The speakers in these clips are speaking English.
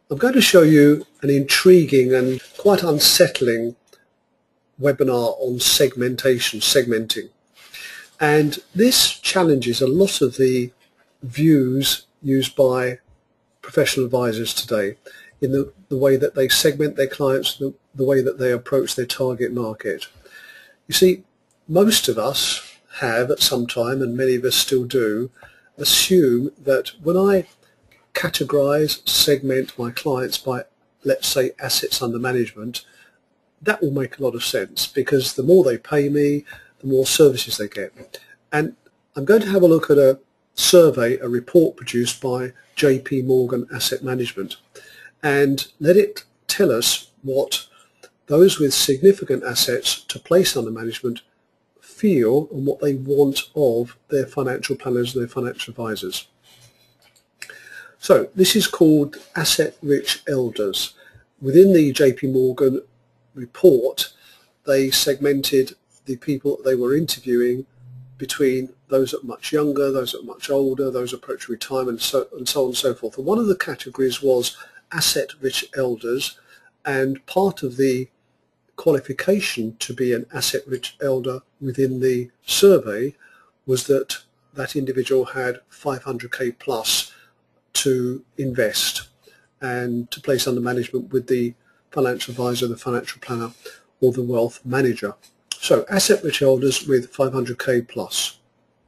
I'm going to show you an intriguing and quite unsettling webinar on segmenting. And this challenges a lot of the views used by professional advisors today in the way that they segment their clients, the way that they approach their target market. You see, most of us have at some time, and many of us still do, assume that when I categorize, segment my clients by, let's say, assets under management, that will make a lot of sense because the more they pay me, the more services they get. And I'm going to have a look at a survey, a report produced by JP Morgan Asset Management, and let it tell us what those with significant assets to place under management feel and what they want of their financial planners and their financial advisors. So this is called Asset Rich Elders. Within the JP Morgan report, they segmented the people that they were interviewing between those that are much younger, those that are much older, those approaching retirement, and so on and so forth. And one of the categories was Asset Rich Elders, and part of the qualification to be an Asset Rich Elder within the survey was that that individual had 500k plus to invest and to place under management with the financial advisor, the financial planner, or the wealth manager. So asset rich elders with 500k plus.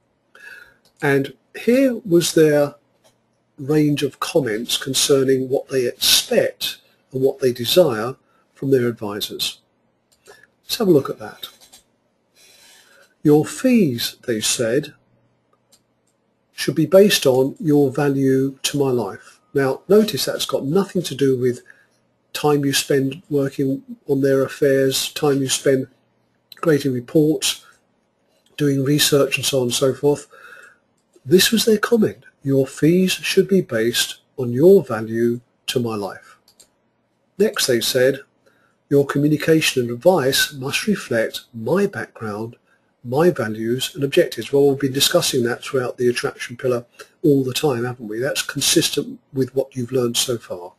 And here was their range of comments concerning what they expect and what they desire from their advisors. Let's have a look at that. Your fees, they said, should be based on your value to my life. Now, notice that's got nothing to do with time you spend working on their affairs, time you spend creating reports, doing research, and so on and so forth. This was their comment. Your fees should be based on your value to my life. Next, they said, your communication and advice must reflect my background, my values and objectives. Well, we've been discussing that throughout the attraction pillar all the time, haven't we? That's consistent with what you've learned so far.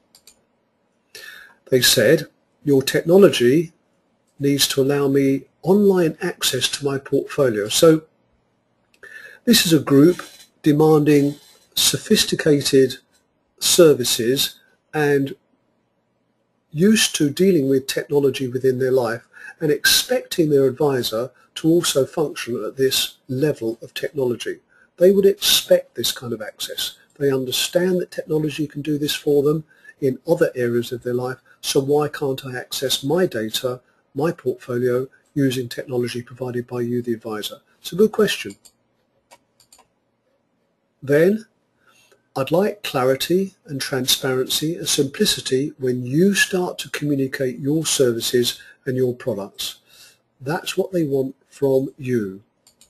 They said, your technology needs to allow me online access to my portfolio. So this is a group demanding sophisticated services and used to dealing with technology within their life and expecting their advisor to also function at this level of technology. They would expect this kind of access. They understand that technology can do this for them in other areas of their life, so why can't I access my data, my portfolio, using technology provided by you, the advisor? It's a good question. Then, I'd like clarity and transparency and simplicity when you start to communicate your services and your products. That's what they want from you.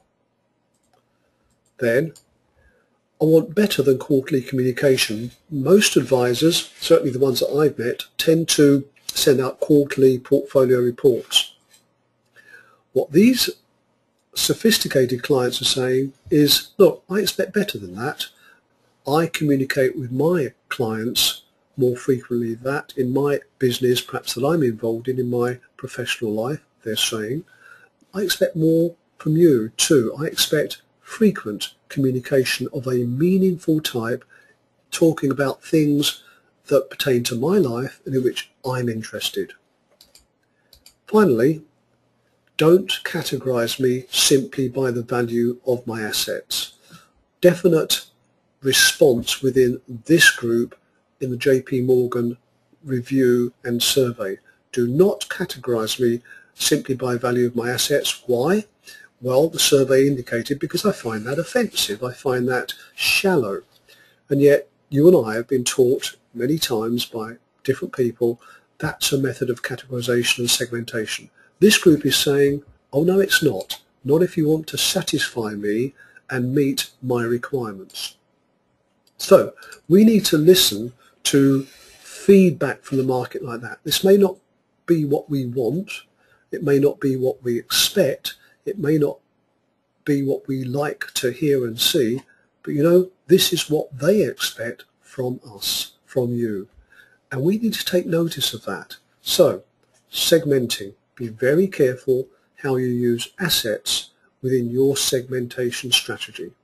Then, I want better than quarterly communication. Most advisors, certainly the ones that I've met, tend to send out quarterly portfolio reports. What these sophisticated clients are saying is, look, I expect better than that. I communicate with my clients more frequently than that in my business, perhaps that I'm involved in my professional life, they're saying. I expect more from you too. I expect frequent communication of a meaningful type, talking about things that pertain to my life and in which I'm interested. Finally, don't categorize me simply by the value of my assets. Definite response within this group in the JP Morgan review and survey. Do not categorize me simply by value of my assets. Why? Well, the survey indicated because I find that offensive. I find that shallow. And yet you and I have been taught many times by different people that's a method of categorization and segmentation. This group is saying, oh no, it's not. Not if you want to satisfy me and meet my requirements. So we need to listen to feedback from the market like that. This may not be what we want. It may not be what we expect. It may not be what we like to hear and see. But you know, this is what they expect from us, from you. And we need to take notice of that. So, segmenting. Be very careful how you use assets within your segmentation strategy.